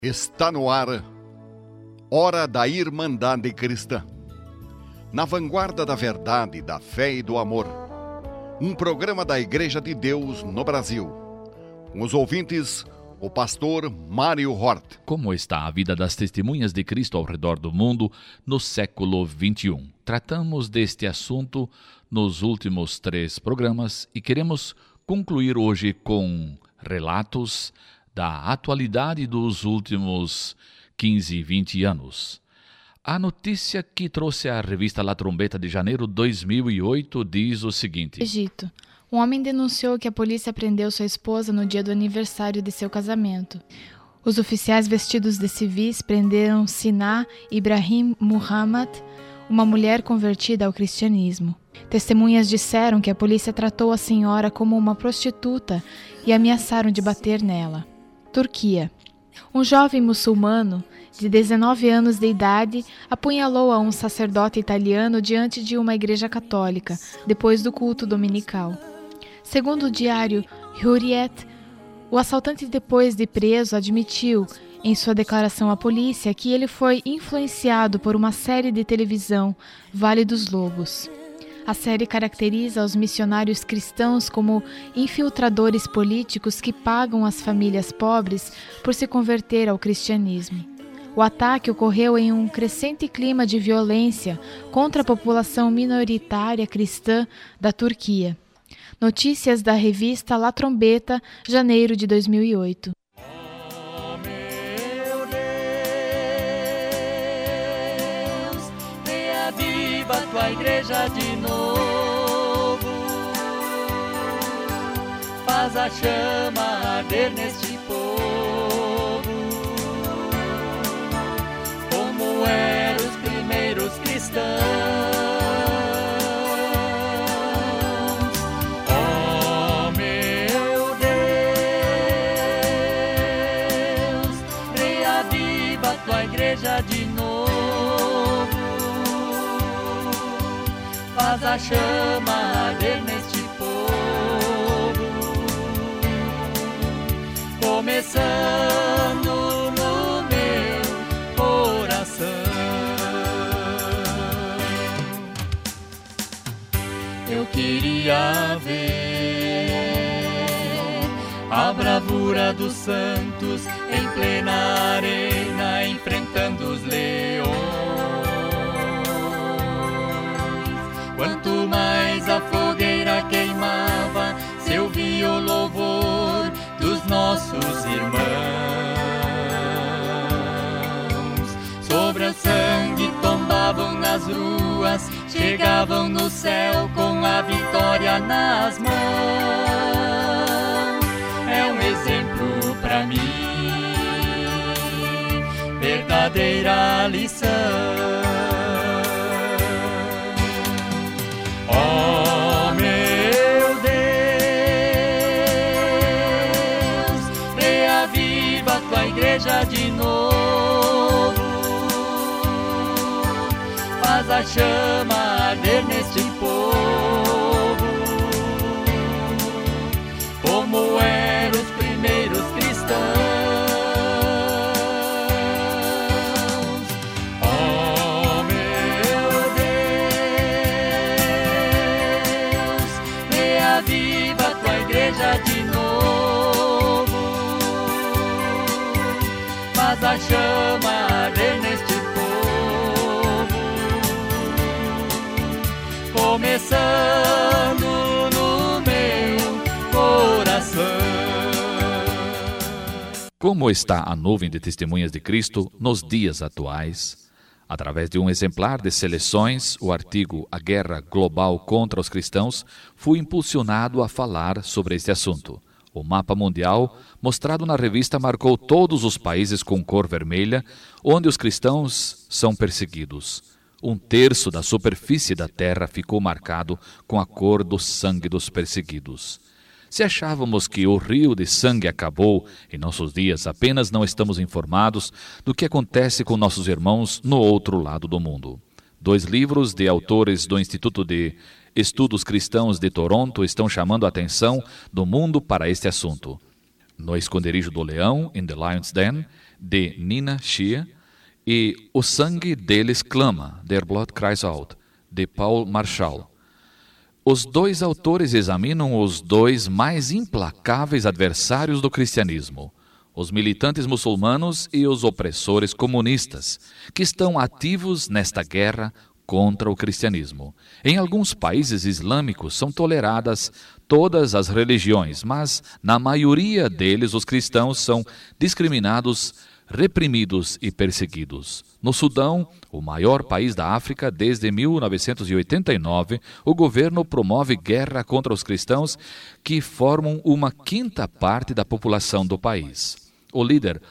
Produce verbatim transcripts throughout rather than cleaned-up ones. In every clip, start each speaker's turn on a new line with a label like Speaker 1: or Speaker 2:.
Speaker 1: Está no ar, Hora da Irmandade Cristã. Na vanguarda da verdade, da fé e do amor. Um programa da Igreja de Deus no Brasil. Com os ouvintes, o pastor Mário Hort.
Speaker 2: Como está a vida das testemunhas de Cristo ao redor do mundo no século vinte e um? Tratamos deste assunto nos últimos três programas e queremos concluir hoje com relatos da atualidade dos últimos quinze, vinte anos. A notícia que trouxe a revista La Trombeta de janeiro de dois mil e oito diz o seguinte:
Speaker 3: Egito. Um homem denunciou que a polícia prendeu sua esposa no dia do aniversário de seu casamento. Os oficiais vestidos de civis prenderam Sina Ibrahim Muhammad, uma mulher convertida ao cristianismo. Testemunhas disseram que a polícia tratou a senhora como uma prostituta e ameaçaram de bater nela. Turquia. Um jovem muçulmano de dezenove anos de idade apunhalou a um sacerdote italiano diante de uma igreja católica, depois do culto dominical. Segundo o diário Hurriyet, o assaltante, depois de preso, admitiu em sua declaração à polícia que ele foi influenciado por uma série de televisão, Vale dos Lobos. A série caracteriza os missionários cristãos como infiltradores políticos que pagam as famílias pobres por se converter ao cristianismo. O ataque ocorreu em um crescente clima de violência contra a população minoritária cristã da Turquia. Notícias da revista La Trombeta, janeiro de dois mil e oito.
Speaker 4: Oh, meu Deus, reaviva a tua igreja de novo, faz a chama arder neste povo, como eram os primeiros cristãos. De novo, faz a chama arder neste povo, começando no meu coração. Eu queria ver a bravura dos santos em plena arena, enfrentando os leões. Quanto mais a fogueira queimava, se ouvia o louvor dos nossos irmãos. Sobre o sangue tombavam nas ruas, chegavam no céu com a vitória nas mãos. É um exemplo pra mim, verdadeira lição. Oh, meu Deus, reaviva a tua igreja de novo, faz a chama arder neste povo, como eram os primeiros cristãos. De novo, faz a chama arder neste povo, começando no meu coração.
Speaker 2: Como está a nuvem de testemunhas de Cristo nos dias atuais? Através de um exemplar de Seleções, o artigo A Guerra Global contra os Cristãos foi impulsionado a falar sobre este assunto. O mapa mundial, mostrado na revista, marcou todos os países com cor vermelha, onde os cristãos são perseguidos. Um terço da superfície da terra ficou marcado com a cor do sangue dos perseguidos. Se achávamos que o rio de sangue acabou, em nossos dias apenas não estamos informados do que acontece com nossos irmãos no outro lado do mundo. Dois livros de autores do Instituto de Estudos Cristãos de Toronto estão chamando a atenção do mundo para este assunto. No Esconderijo do Leão, In the Lion's Den, de Nina Shea, e O Sangue Deles Clama, Der Blut Cries Out, de Paul Marshall. Os dois autores examinam os dois mais implacáveis adversários do cristianismo, os militantes muçulmanos e os opressores comunistas, que estão ativos nesta guerra contra o cristianismo. Em alguns países islâmicos são toleradas todas as religiões, mas na maioria deles os cristãos são discriminados, reprimidos e perseguidos. No Sudão, o maior país da África, desde mil novecentos e oitenta e nove, o governo promove guerra contra os cristãos, que formam uma quinta parte da população do país. O líder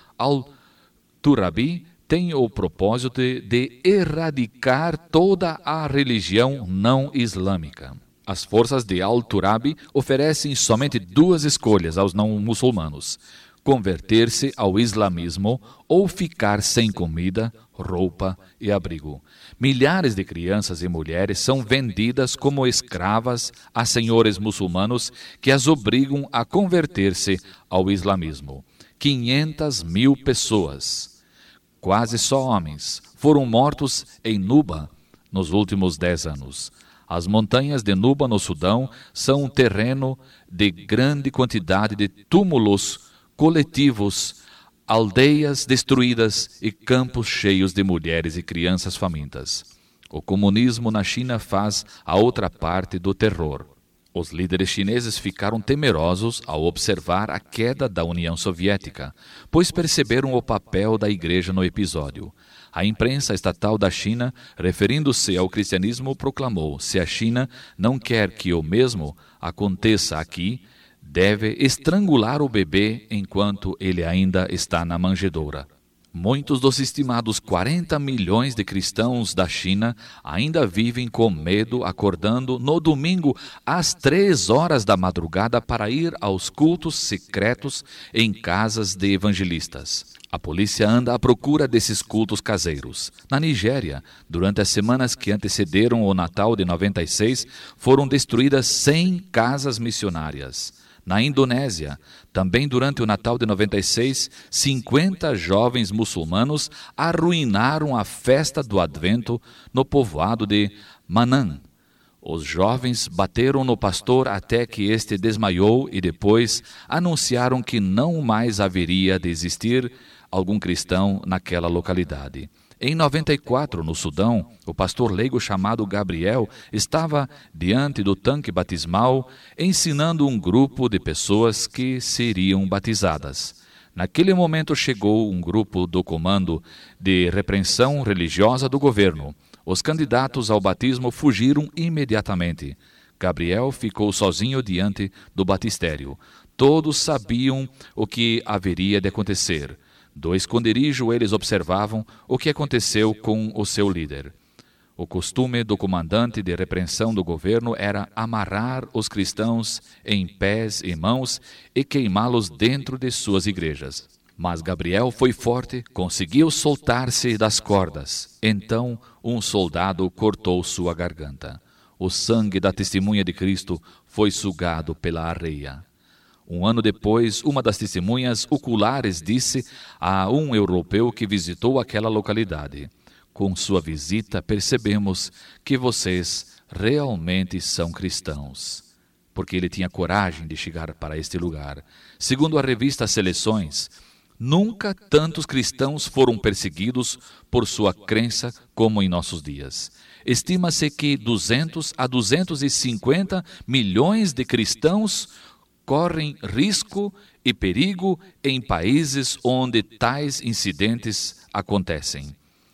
Speaker 2: Al-Turabi tem o propósito de, de erradicar toda a religião não islâmica. As forças de Al-Turabi oferecem somente duas escolhas aos não muçulmanos: converter-se ao islamismo ou ficar sem comida, roupa e abrigo. Milhares de crianças e mulheres são vendidas como escravas a senhores muçulmanos que as obrigam a converter-se ao islamismo. quinhentas mil pessoas, quase só homens, foram mortos em Nuba nos últimos dez anos. As montanhas de Nuba, no Sudão, são um terreno de grande quantidade de túmulos coletivos, aldeias destruídas e campos cheios de mulheres e crianças famintas. O comunismo na China faz a outra parte do terror. Os líderes chineses ficaram temerosos ao observar a queda da União Soviética, pois perceberam o papel da igreja no episódio. A imprensa estatal da China, referindo-se ao cristianismo, proclamou: se a China não quer que o mesmo aconteça aqui, deve estrangular o bebê enquanto ele ainda está na manjedoura. Muitos dos estimados quarenta milhões de cristãos da China ainda vivem com medo, acordando no domingo às três horas da madrugada para ir aos cultos secretos em casas de evangelistas. A polícia anda à procura desses cultos caseiros. Na Nigéria, durante as semanas que antecederam o Natal de noventa e seis, foram destruídas cem casas missionárias. Na Indonésia, também durante o Natal de noventa e seis, cinquenta jovens muçulmanos arruinaram a festa do Advento no povoado de Manam. Os jovens bateram no pastor até que este desmaiou e depois anunciaram que não mais haveria de existir algum cristão naquela localidade. Em noventa e quatro, no Sudão, o pastor leigo chamado Gabriel estava diante do tanque batismal ensinando um grupo de pessoas que seriam batizadas. Naquele momento chegou um grupo do Comando de Repreensão Religiosa do governo. Os candidatos ao batismo fugiram imediatamente. Gabriel ficou sozinho diante do batistério. Todos sabiam o que haveria de acontecer. Do esconderijo eles observavam o que aconteceu com o seu líder. O costume do comandante de repreensão do governo era amarrar os cristãos em pés e mãos e queimá-los dentro de suas igrejas. Mas Gabriel foi forte, conseguiu soltar-se das cordas. Então um soldado cortou sua garganta. O sangue da testemunha de Cristo foi sugado pela areia. Um ano depois, uma das testemunhas oculares disse a um europeu que visitou aquela localidade: com sua visita percebemos que vocês realmente são cristãos. Porque ele tinha coragem de chegar para este lugar. Segundo a revista Seleções, nunca tantos cristãos foram perseguidos por sua crença como em nossos dias. Estima-se que duzentos a duzentos e cinquenta milhões de cristãos correm risco e perigo em países onde tais incidentes acontecem.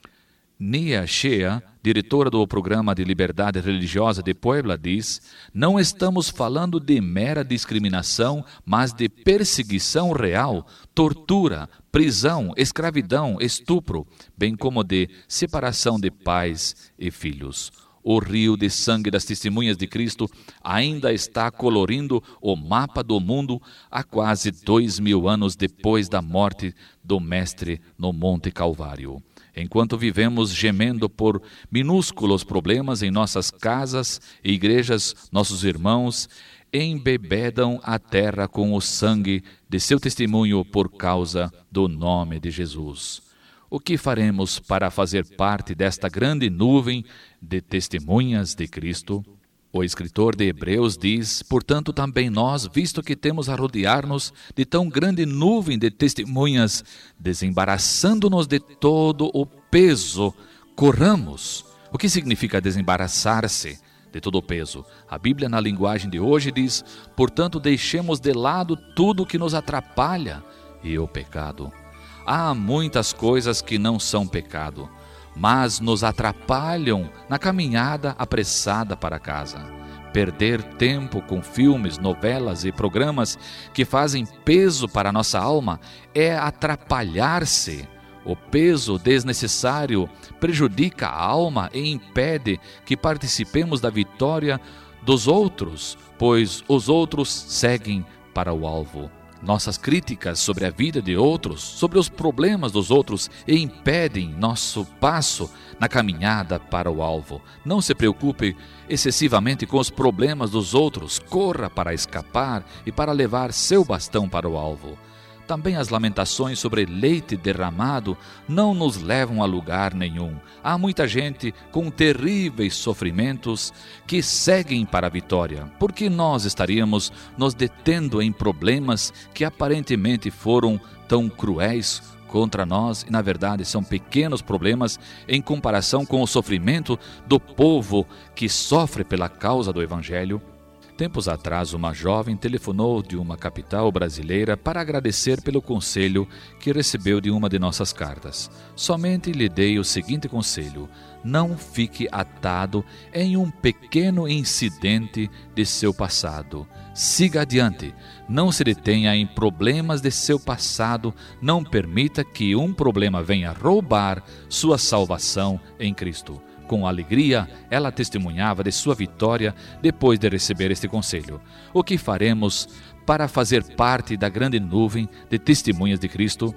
Speaker 2: Nia Shea, diretora do Programa de Liberdade Religiosa de Puebla, diz: não estamos falando de mera discriminação, mas de perseguição real, tortura, prisão, escravidão, estupro, bem como de separação de pais e filhos. O rio de sangue das testemunhas de Cristo ainda está colorindo o mapa do mundo há quase dois mil anos depois da morte do Mestre no Monte Calvário. Enquanto vivemos gemendo por minúsculos problemas em nossas casas e igrejas, nossos irmãos embebedam a terra com o sangue de seu testemunho por causa do nome de Jesus. O que faremos para fazer parte desta grande nuvem de testemunhas de Cristo? O escritor de Hebreus diz: portanto, também nós, visto que temos a rodear-nos de tão grande nuvem de testemunhas, desembaraçando-nos de todo o peso, corramos. O que significa desembaraçar-se de todo o peso? A Bíblia, na linguagem de hoje, diz: portanto, deixemos de lado tudo o que nos atrapalha e o pecado. Há muitas coisas que não são pecado, mas nos atrapalham na caminhada apressada para casa. Perder tempo com filmes, novelas e programas que fazem peso para a nossa alma é atrapalhar-se. O peso desnecessário prejudica a alma e impede que participemos da vitória dos outros, pois os outros seguem para o alvo. Nossas críticas sobre a vida de outros, sobre os problemas dos outros, impedem nosso passo na caminhada para o alvo. Não se preocupe excessivamente com os problemas dos outros, corra para escapar e para levar seu bastão para o alvo. Também as lamentações sobre leite derramado não nos levam a lugar nenhum. Há muita gente com terríveis sofrimentos que seguem para a vitória. Por que nós estaríamos nos detendo em problemas que aparentemente foram tão cruéis contra nós e, na verdade, são pequenos problemas em comparação com o sofrimento do povo que sofre pela causa do Evangelho? Tempos atrás, uma jovem telefonou de uma capital brasileira para agradecer pelo conselho que recebeu de uma de nossas cartas. Somente lhe dei o seguinte conselho: não fique atado em um pequeno incidente de seu passado. Siga adiante, não se detenha em problemas de seu passado, não permita que um problema venha roubar sua salvação em Cristo. Com alegria, ela testemunhava de sua vitória depois de receber este conselho. O que faremos para fazer parte da grande nuvem de testemunhas de Cristo?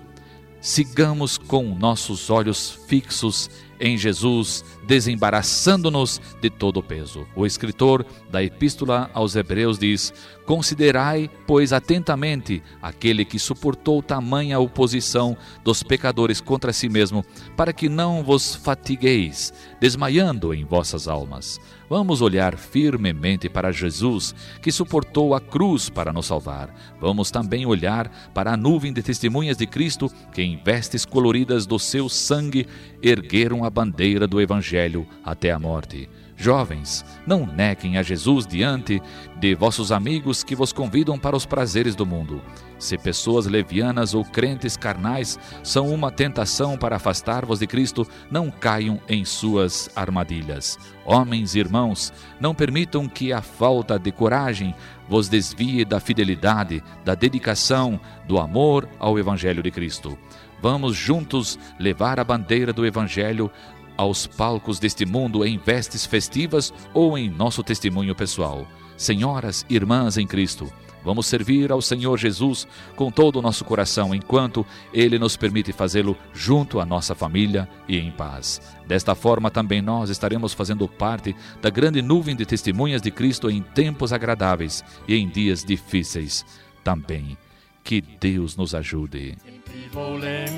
Speaker 2: Sigamos com nossos olhos fixos em Jesus, desembaraçando-nos de todo o peso. O escritor da Epístola aos Hebreus diz: considerai, pois, atentamente aquele que suportou tamanha oposição dos pecadores contra si mesmo, para que não vos fatigueis, desmaiando em vossas almas. Vamos olhar firmemente para Jesus, que suportou a cruz para nos salvar. Vamos também olhar para a nuvem de testemunhas de Cristo, que em vestes coloridas do seu sangue ergueram a bandeira do Evangelho até a morte. Jovens, não neguem a Jesus diante de vossos amigos que vos convidam para os prazeres do mundo. Se pessoas levianas ou crentes carnais são uma tentação para afastar-vos de Cristo, não caiam em suas armadilhas. Homens e irmãos, não permitam que a falta de coragem vos desvie da fidelidade, da dedicação, do amor ao Evangelho de Cristo. Vamos juntos levar a bandeira do Evangelho aos palcos deste mundo em vestes festivas ou em nosso testemunho pessoal. Senhoras e irmãs em Cristo, vamos servir ao Senhor Jesus com todo o nosso coração, enquanto Ele nos permite fazê-lo junto à nossa família e em paz. Desta forma, também nós estaremos fazendo parte da grande nuvem de testemunhas de Cristo em tempos agradáveis e em dias difíceis também. Que Deus nos ajude.
Speaker 4: Sempre vou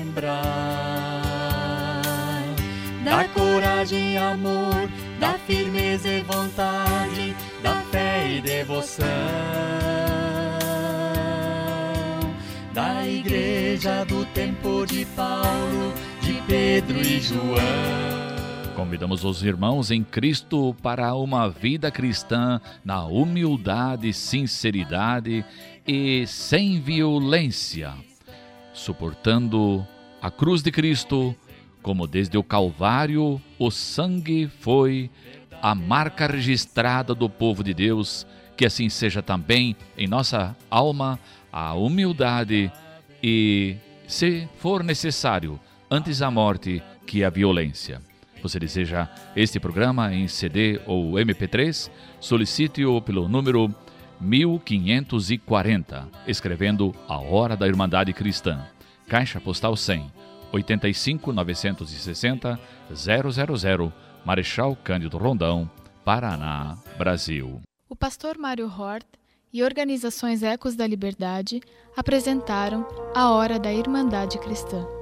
Speaker 4: lembrar da coragem e amor, da firmeza e vontade, da fé e devoção, da igreja do tempo de Paulo, de Pedro e João.
Speaker 2: Convidamos os irmãos em Cristo para uma vida cristã na humildade, sinceridade e sem violência, suportando a cruz de Cristo, como desde o Calvário o sangue foi a marca registrada do povo de Deus, que assim seja também em nossa alma a humildade e, se for necessário, antes a morte que a violência. Você deseja este programa em C D ou M P três? Solicite-o pelo número mil quinhentos e quarenta, escrevendo A Hora da Irmandade Cristã. Caixa Postal cem, oitenta e cinco, novecentos e sessenta, zero zero zero, Marechal Cândido Rondão, Paraná, Brasil.
Speaker 3: O pastor Mário Hort e organizações Ecos da Liberdade apresentaram a Hora da Irmandade Cristã.